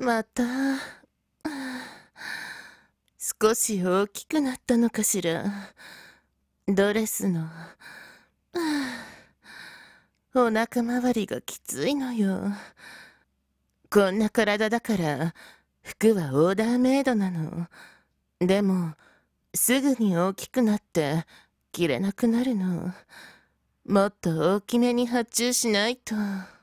また、少し大きくなったのかしら。ドレスの、お腹周りがきついのよ。こんな体だから、服はオーダーメイドなの。でも、すぐに大きくなって、着れなくなるの。もっと大きめに発注しないと。